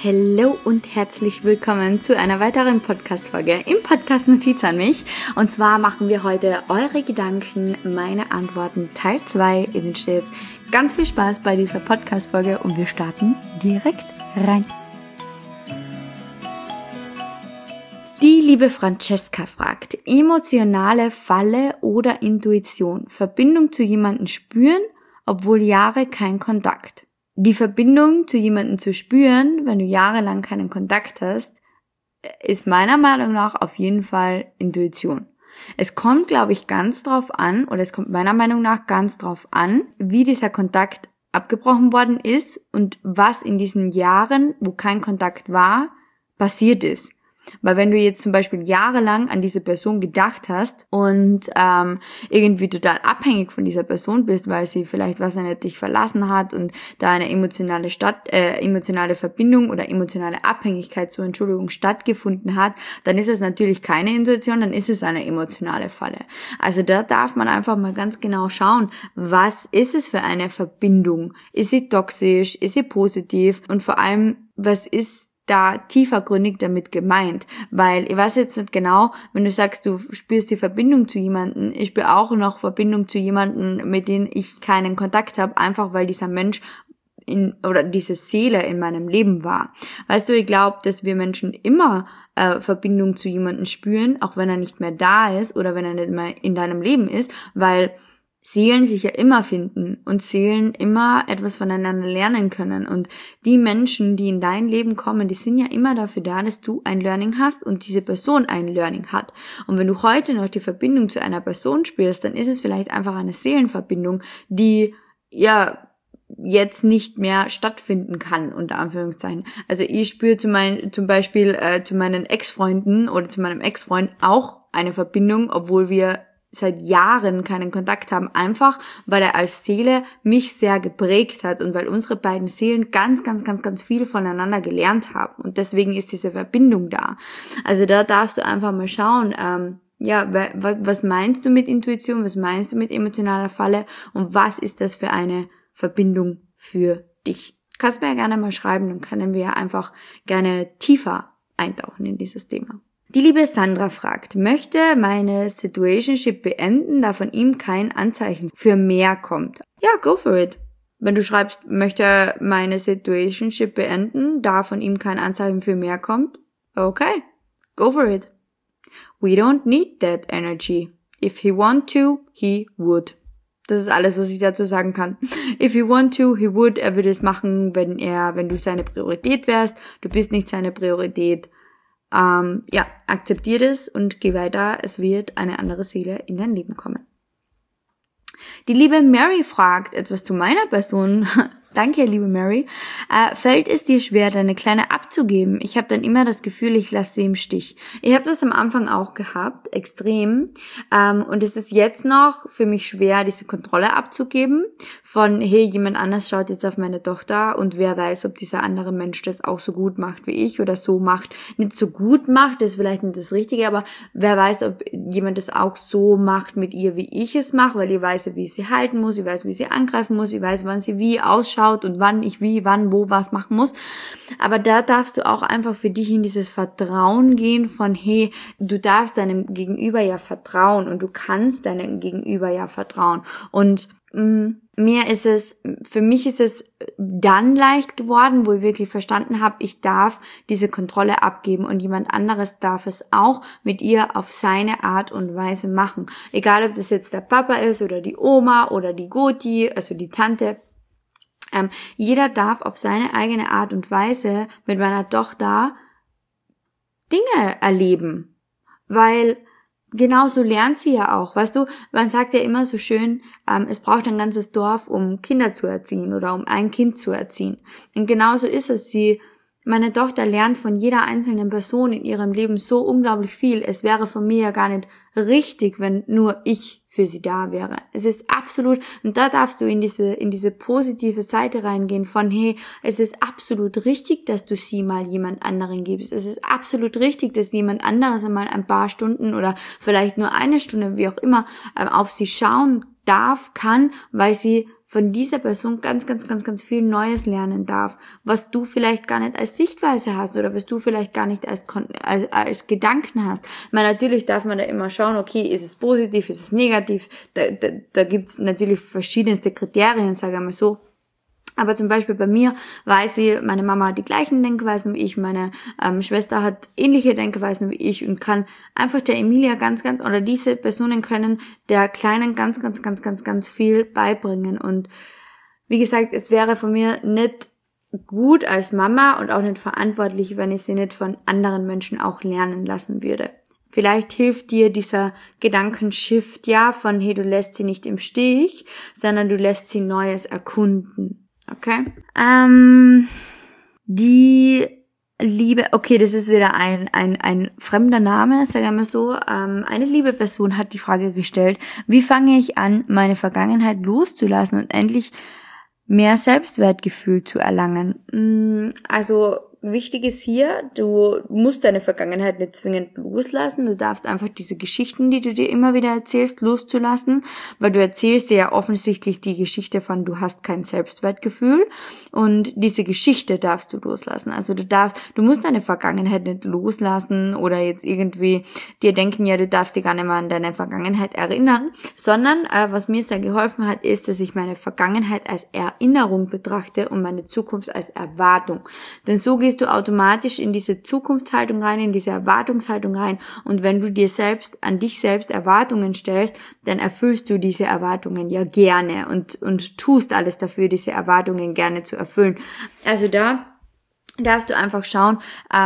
Hallo und herzlich willkommen zu einer weiteren Podcast-Folge im Podcast Notiz an mich. Und zwar machen wir heute eure Gedanken, meine Antworten Teil 2. Ich wünsche dir jetzt ganz viel Spaß bei dieser Podcast-Folge und wir starten direkt rein. Die liebe Francesca fragt, emotionale Falle oder Intuition, Verbindung zu jemandem spüren, obwohl Jahre kein Kontakt. Die Verbindung zu jemandem zu spüren, wenn du jahrelang keinen Kontakt hast, ist meiner Meinung nach auf jeden Fall Intuition. Es kommt, glaube ich, ganz drauf an, oder es kommt meiner Meinung nach ganz drauf an, wie dieser Kontakt abgebrochen worden ist und was in diesen Jahren, wo kein Kontakt war, passiert ist. Weil wenn du jetzt zum Beispiel jahrelang an diese Person gedacht hast und irgendwie total abhängig von dieser Person bist, weil sie vielleicht dich verlassen hat und da eine emotionale Verbindung oder emotionale Abhängigkeit stattgefunden hat, dann ist es natürlich keine Intuition, dann ist es eine emotionale Falle. Also da darf man einfach mal ganz genau schauen, was ist es für eine Verbindung? Ist sie toxisch? Ist sie positiv? Und vor allem, was ist da tiefergründig damit gemeint, weil ich weiß jetzt nicht genau, wenn du sagst, du spürst die Verbindung zu jemandem, ich spüre auch noch Verbindung zu jemandem, mit dem ich keinen Kontakt habe, einfach weil dieser Mensch oder diese Seele in meinem Leben war. Weißt du, ich glaube, dass wir Menschen immer Verbindung zu jemandem spüren, auch wenn er nicht mehr da ist oder wenn er nicht mehr in deinem Leben ist, weil Seelen sich ja immer finden und Seelen immer etwas voneinander lernen können. Und die Menschen, die in dein Leben kommen, die sind ja immer dafür da, dass du ein Learning hast und diese Person ein Learning hat. Und wenn du heute noch die Verbindung zu einer Person spürst, dann ist es vielleicht einfach eine Seelenverbindung, die ja jetzt nicht mehr stattfinden kann, unter Anführungszeichen. Also ich spüre zum Beispiel zu meinen Ex-Freunden oder zu meinem Ex-Freund auch eine Verbindung, obwohl wir seit Jahren keinen Kontakt haben, einfach weil er als Seele mich sehr geprägt hat und weil unsere beiden Seelen ganz viel voneinander gelernt haben und deswegen ist diese Verbindung da. Also da darfst du einfach mal schauen, was meinst du mit Intuition, was meinst du mit emotionaler Falle und was ist das für eine Verbindung für dich? Kannst mir ja gerne mal schreiben, dann können wir ja einfach gerne tiefer eintauchen in dieses Thema. Die liebe Sandra fragt, möchte meine Situationship beenden, da von ihm kein Anzeichen für mehr kommt? Ja, go for it. Wenn du schreibst, möchte meine Situationship beenden, da von ihm kein Anzeichen für mehr kommt, okay, go for it. We don't need that energy. If he want to, he would. Das ist alles, was ich dazu sagen kann. If he want to, he would. Er würde es machen, wenn du seine Priorität wärst. Du bist nicht seine Priorität. Akzeptier das und geh weiter. Es wird eine andere Seele in dein Leben kommen. Die liebe Mary fragt etwas zu meiner Person. Danke, liebe Mary. Fällt es dir schwer, deine Kleine abzugeben? Ich habe dann immer das Gefühl, ich lasse sie im Stich. Ich habe das am Anfang auch gehabt, extrem. Und es ist jetzt noch für mich schwer, diese Kontrolle abzugeben. Von, hey, jemand anders schaut jetzt auf meine Tochter und wer weiß, ob dieser andere Mensch das auch so gut macht wie ich oder so macht. Nicht so gut macht, das ist vielleicht nicht das Richtige, aber wer weiß, ob jemand das auch so macht mit ihr, wie ich es mache, weil ich weiß, wie ich sie halten muss, ich weiß, wie ich sie angreifen muss, ich weiß, wann sie wie ausschaut und wann ich wie, wann, wo was machen muss. Aber da darfst du auch einfach für dich in dieses Vertrauen gehen von, hey, du darfst deinem Gegenüber ja vertrauen und du kannst deinem Gegenüber ja vertrauen. Und für mich ist es dann leicht geworden, wo ich wirklich verstanden habe, ich darf diese Kontrolle abgeben und jemand anderes darf es auch mit ihr auf seine Art und Weise machen. Egal, ob das jetzt der Papa ist oder die Oma oder die Goti, also die Tante. Jeder darf auf seine eigene Art und Weise mit meiner Tochter Dinge erleben, weil genauso lernt sie ja auch, weißt du, man sagt ja immer so schön, es braucht ein ganzes Dorf, um Kinder zu erziehen oder um ein Kind zu erziehen. Und genauso ist es, meine Tochter lernt von jeder einzelnen Person in ihrem Leben so unglaublich viel. Es wäre von mir ja gar nicht richtig, wenn nur ich für sie da wäre. Es ist absolut, und da darfst du in diese positive Seite reingehen von, hey, es ist absolut richtig, dass du sie mal jemand anderen gibst. Es ist absolut richtig, dass jemand anderes einmal ein paar Stunden oder vielleicht nur eine Stunde, wie auch immer, auf sie schauen darf, kann, weil sie von dieser Person ganz, ganz, ganz, ganz viel Neues lernen darf, was du vielleicht gar nicht als Sichtweise hast oder was du vielleicht gar nicht als Gedanken hast. Ich meine, natürlich darf man da immer schauen, okay, ist es positiv, ist es negativ, da gibt's natürlich verschiedenste Kriterien, sage ich mal so. Aber zum Beispiel bei mir weiß ich, meine Mama hat die gleichen Denkweisen wie ich, meine Schwester hat ähnliche Denkweisen wie ich und kann einfach der Emilia oder diese Personen können der Kleinen ganz, ganz, ganz, ganz, ganz viel beibringen. Und wie gesagt, es wäre von mir nicht gut als Mama und auch nicht verantwortlich, wenn ich sie nicht von anderen Menschen auch lernen lassen würde. Vielleicht hilft dir dieser Gedankenshift von, hey, du lässt sie nicht im Stich, sondern du lässt sie Neues erkunden. Okay. Die Liebe, okay, das ist wieder ein fremder Name, sagen wir mal so. Eine liebe Person hat die Frage gestellt, wie fange ich an, meine Vergangenheit loszulassen und endlich mehr Selbstwertgefühl zu erlangen? Also wichtig ist hier, du musst deine Vergangenheit nicht zwingend loslassen. Du darfst einfach diese Geschichten, die du dir immer wieder erzählst, loszulassen, weil du erzählst dir ja offensichtlich die Geschichte von, du hast kein Selbstwertgefühl und diese Geschichte darfst du loslassen. Also du musst deine Vergangenheit nicht loslassen oder jetzt irgendwie dir denken, ja, du darfst dich gar nicht mehr an deine Vergangenheit erinnern, sondern was mir sehr geholfen hat, ist, dass ich meine Vergangenheit als Erinnerung betrachte und meine Zukunft als Erwartung. Denn so gehst du automatisch in diese Zukunftshaltung rein, in diese Erwartungshaltung rein, und wenn du an dich selbst Erwartungen stellst, dann erfüllst du diese Erwartungen ja gerne und tust alles dafür, diese Erwartungen gerne zu erfüllen. Also da darfst du einfach schauen,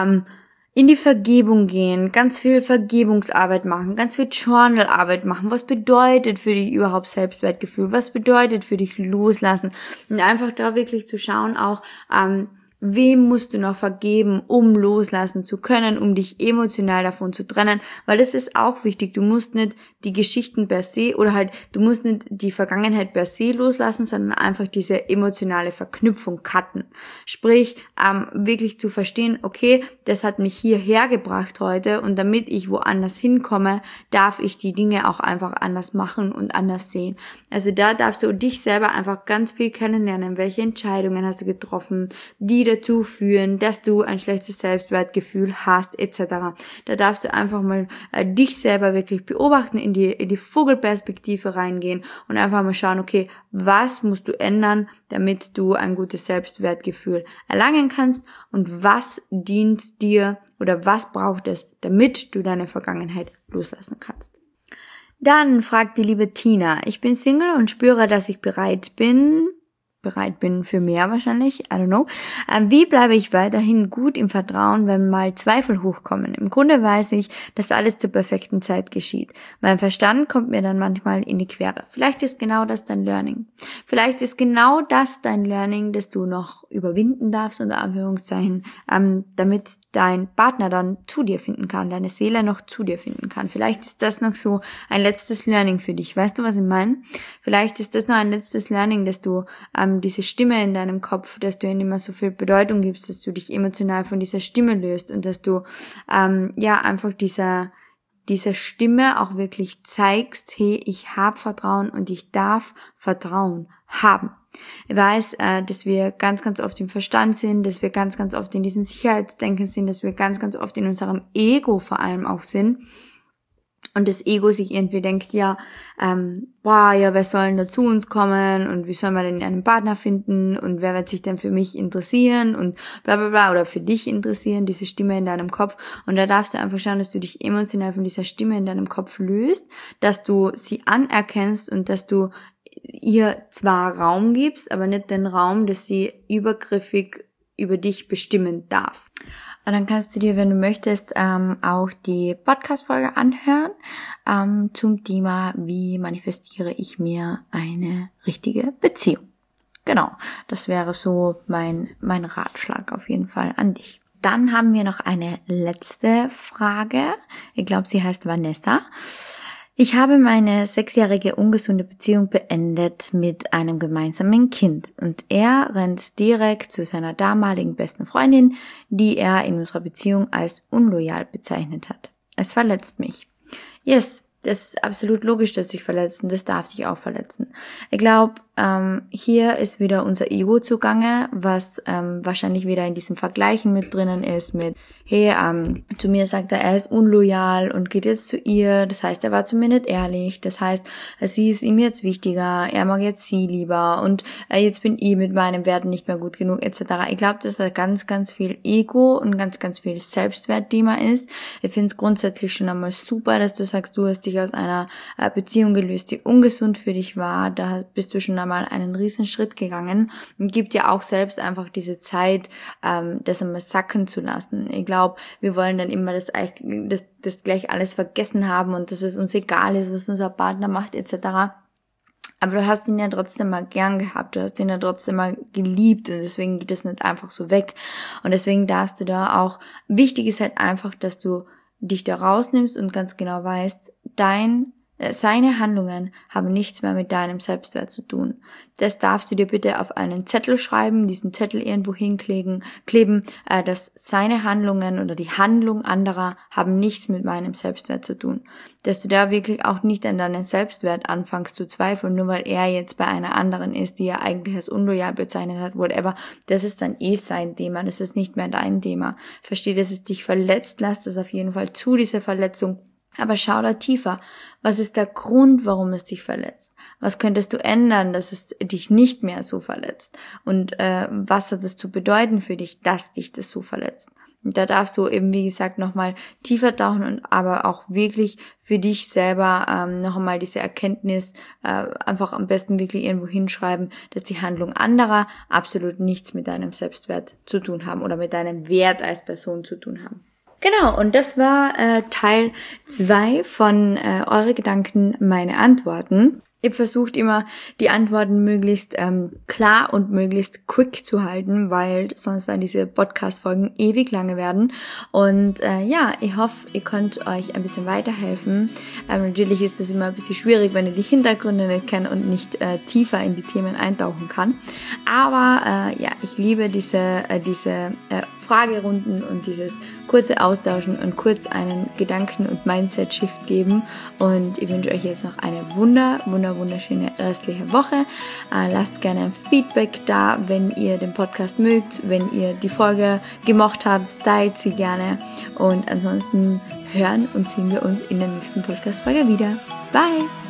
in die Vergebung gehen, ganz viel Vergebungsarbeit machen, ganz viel Journalarbeit machen. Was bedeutet für dich überhaupt Selbstwertgefühl? Was bedeutet für dich loslassen? Und einfach da wirklich zu schauen auch, wem musst du noch vergeben, um loslassen zu können, um dich emotional davon zu trennen, weil das ist auch wichtig. Du musst nicht die Geschichten per se oder du musst nicht die Vergangenheit per se loslassen, sondern einfach diese emotionale Verknüpfung cutten. Sprich, wirklich zu verstehen, okay, das hat mich hierher gebracht heute und damit ich woanders hinkomme, darf ich die Dinge auch einfach anders machen und anders sehen. Also da darfst du dich selber einfach ganz viel kennenlernen. Welche Entscheidungen hast du getroffen, die dazu führen, dass du ein schlechtes Selbstwertgefühl hast, etc. Da darfst du einfach mal dich selber wirklich beobachten, in die Vogelperspektive reingehen und einfach mal schauen, okay, was musst du ändern, damit du ein gutes Selbstwertgefühl erlangen kannst und was dient dir oder was braucht es, damit du deine Vergangenheit loslassen kannst. Dann fragt die liebe Tina, ich bin Single und spüre, dass ich bereit bin für mehr wahrscheinlich, I don't know. Wie bleibe ich weiterhin gut im Vertrauen, wenn mal Zweifel hochkommen? Im Grunde weiß ich, dass alles zur perfekten Zeit geschieht. Mein Verstand kommt mir dann manchmal in die Quere. Vielleicht ist genau das dein Learning. Vielleicht ist genau das dein Learning, das du noch überwinden darfst, unter Anführungszeichen, damit dein Partner dann zu dir finden kann, deine Seele noch zu dir finden kann. Vielleicht ist das noch so ein letztes Learning für dich. Weißt du, was ich meine? Vielleicht ist das noch ein letztes Learning, dass du diese Stimme in deinem Kopf, dass du ihnen immer so viel Bedeutung gibst, dass du dich emotional von dieser Stimme löst und dass du einfach dieser Stimme auch wirklich zeigst, hey, ich habe Vertrauen und ich darf Vertrauen haben. Ich weiß, dass wir ganz, ganz oft im Verstand sind, dass wir ganz, ganz oft in diesem Sicherheitsdenken sind, dass wir ganz, ganz oft in unserem Ego vor allem auch sind. Und das Ego sich irgendwie denkt, wer soll denn da zu uns kommen und wie soll man denn einen Partner finden und wer wird sich denn für mich interessieren und bla bla bla oder für dich interessieren, diese Stimme in deinem Kopf. Und da darfst du einfach schauen, dass du dich emotional von dieser Stimme in deinem Kopf löst, dass du sie anerkennst und dass du ihr zwar Raum gibst, aber nicht den Raum, dass sie übergriffig über dich bestimmen darf. Und dann kannst du dir, wenn du möchtest, auch die Podcast-Folge anhören zum Thema, wie manifestiere ich mir eine richtige Beziehung. Genau, das wäre so mein Ratschlag auf jeden Fall an dich. Dann haben wir noch eine letzte Frage. Ich glaube, sie heißt Vanessa. Ich habe meine 6-jährige ungesunde Beziehung beendet mit einem gemeinsamen Kind und er rennt direkt zu seiner damaligen besten Freundin, die er in unserer Beziehung als unloyal bezeichnet hat. Es verletzt mich. Yes, das ist absolut logisch, dass sich verletzt und das darf sich auch verletzen. Ich glaube, hier ist wieder unser Ego zugange, was wahrscheinlich wieder in diesem Vergleichen mit drinnen ist mit, hey, zu mir sagt er ist unloyal und geht jetzt zu ihr, das heißt, er war zu mir nicht ehrlich, das heißt, sie ist ihm jetzt wichtiger, er mag jetzt sie lieber und jetzt bin ich mit meinen Werten nicht mehr gut genug, etc. Ich glaube, dass da ganz, ganz viel Ego und ganz, ganz viel Selbstwertthema ist. Ich finde es grundsätzlich schon einmal super, dass du sagst, du hast dich aus einer Beziehung gelöst, die ungesund für dich war, da bist du schon einmal einen riesen Schritt gegangen und gibt dir auch selbst einfach diese Zeit, das einmal sacken zu lassen. Ich glaube, wir wollen dann immer das gleich alles vergessen haben und dass es uns egal ist, was unser Partner macht, etc. Aber du hast ihn ja trotzdem mal gern gehabt, du hast ihn ja trotzdem mal geliebt und deswegen geht es nicht einfach so weg. Und deswegen darfst du da auch, wichtig ist halt einfach, dass du dich da rausnimmst und ganz genau weißt, seine Handlungen haben nichts mehr mit deinem Selbstwert zu tun. Das darfst du dir bitte auf einen Zettel schreiben, diesen Zettel irgendwo hinkleben, dass seine Handlungen oder die Handlung anderer haben nichts mit meinem Selbstwert zu tun. Dass du da wirklich auch nicht an deinen Selbstwert anfängst zu zweifeln, nur weil er jetzt bei einer anderen ist, die er eigentlich als unloyal bezeichnet hat, whatever. Das ist dann sein Thema, das ist nicht mehr dein Thema. Versteh, dass es dich verletzt, lass das auf jeden Fall zu, diese Verletzung. Aber schau da tiefer. Was ist der Grund, warum es dich verletzt? Was könntest du ändern, dass es dich nicht mehr so verletzt? Und was hat es zu bedeuten für dich, dass dich das so verletzt? Und da darfst du eben, wie gesagt, nochmal tiefer tauchen und aber auch wirklich für dich selber noch einmal diese Erkenntnis einfach am besten wirklich irgendwo hinschreiben, dass die Handlung anderer absolut nichts mit deinem Selbstwert zu tun haben oder mit deinem Wert als Person zu tun haben. Genau, und das war Teil 2 von Eure Gedanken, meine Antworten. Ich habe versucht immer, die Antworten möglichst klar und möglichst quick zu halten, weil sonst dann diese Podcast-Folgen ewig lange werden. Und ich hoffe, ihr könnt euch ein bisschen weiterhelfen. Natürlich ist das immer ein bisschen schwierig, wenn ihr die Hintergründe nicht kennt und nicht tiefer in die Themen eintauchen kann. Aber ich liebe diese Fragerunden und dieses kurze Austauschen und kurz einen Gedanken- und Mindset-Shift geben. Und ich wünsche euch jetzt noch eine wunderschöne restliche Woche. Lasst gerne ein Feedback da, wenn ihr den Podcast mögt, wenn ihr die Folge gemocht habt, teilt sie gerne. Und ansonsten hören und sehen wir uns in der nächsten Podcast-Folge wieder. Bye!